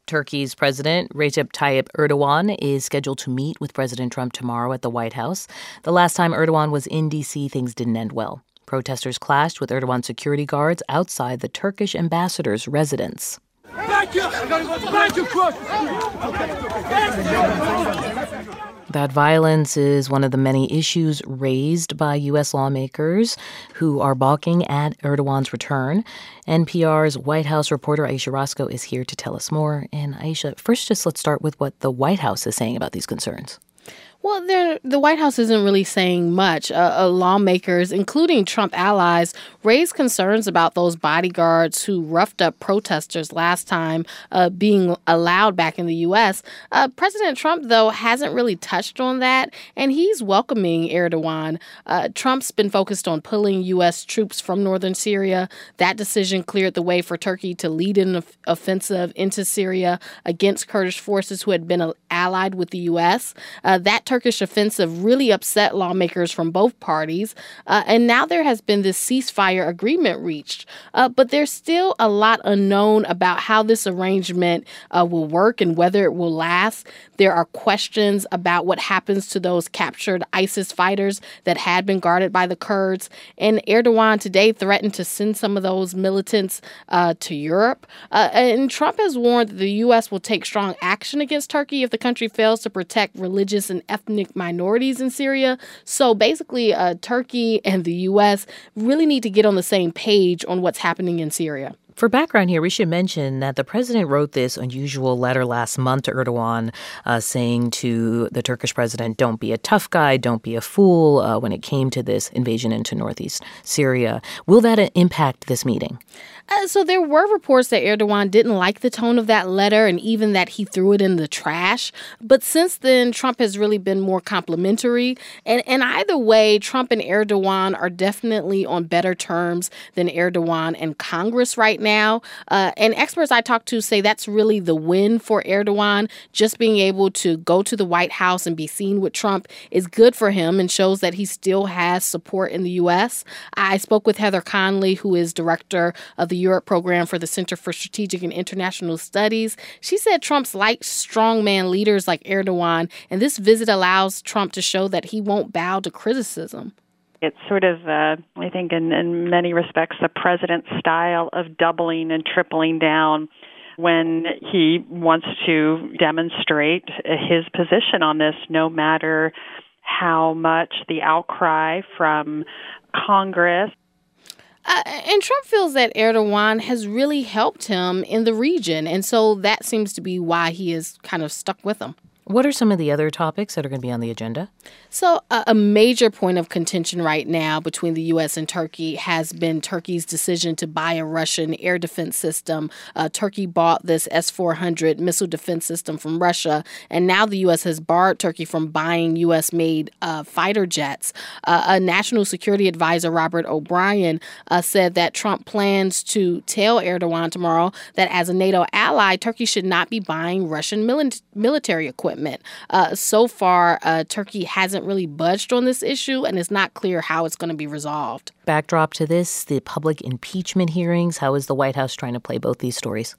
Turkey's president, Recep Tayyip Erdogan, is scheduled to meet with President Trump tomorrow at the White House. The last time Erdogan was in D.C., things didn't end well. Protesters clashed with Erdogan's security guards outside the Turkish ambassador's residence. That violence is one of the many issues raised by U.S. lawmakers who are balking at Erdogan's return. NPR's White House reporter Ayesha Rascoe is here to tell us more. And Ayesha, first let's start with what the White House is saying about these concerns. Well, the White House isn't really saying much. Lawmakers, including Trump allies, raised concerns about those bodyguards who roughed up protesters last time being allowed back in the U.S. President Trump, though, hasn't really touched on that, and he's welcoming Erdogan. Trump's been focused on pulling U.S. troops from northern Syria. That decision cleared the way for Turkey to lead an offensive into Syria against Kurdish forces who had been allied with the U.S. That Turkish offensive really upset lawmakers from both parties, and now there has been this ceasefire agreement reached. But there's still a lot unknown about how this arrangement will work and whether it will last. There are questions about what happens to those captured ISIS fighters that had been guarded by the Kurds. And Erdogan today threatened to send some of those militants to Europe. And Trump has warned that the U.S. will take strong action against Turkey if the country fails to protect religious and ethnic minorities in Syria. So basically, Turkey and the U.S. really need to get on the same page on what's happening in Syria. For background here, we should mention that the president wrote this unusual letter last month to Erdogan saying to the Turkish president, don't be a tough guy, don't be a fool when it came to this invasion into northeast Syria. Will that impact this meeting? So there were reports that Erdogan didn't like the tone of that letter and even that he threw it in the trash. But since then, Trump has really been more complimentary. And either way, Trump and Erdogan are definitely on better terms than Erdogan and Congress right now. And experts I talked to say that's really the win for Erdogan. Just being able to go to the White House and be seen with Trump is good for him and shows that he still has support in the U.S. I spoke with Heather Conley, who is director of the Europe program for the Center for Strategic and International Studies. She said Trump's likes strongman leaders like Erdogan, and this visit allows Trump to show that he won't bow to criticism. It's sort of, I think, in many respects, the president's style of doubling and tripling down when he wants to demonstrate his position on this, no matter how much the outcry from Congress. And Trump feels that Erdogan has really helped him in the region. And so that seems to be why he is kind of stuck with him. What are some of the other topics that are going to be on the agenda? So a major point of contention right now between the U.S. and Turkey has been Turkey's decision to buy a Russian air defense system. Turkey bought this S-400 missile defense system from Russia, and now the U.S. has barred Turkey from buying U.S.-made fighter jets. A national security advisor, Robert O'Brien, said that Trump plans to tell Erdogan tomorrow that as a NATO ally, Turkey should not be buying Russian military equipment. So far, Turkey hasn't really budged on this issue, and it's not clear how it's going to be resolved. Backdrop to this, the public impeachment hearings. How is the White House trying to play both these stories?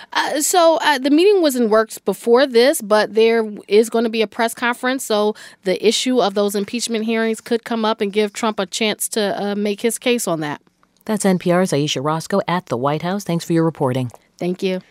The meeting was in works before this, but there is going to be a press conference. So the issue of those impeachment hearings could come up and give Trump a chance to make his case on that. That's NPR's Ayesha Rascoe at the White House. Thanks for your reporting. Thank you.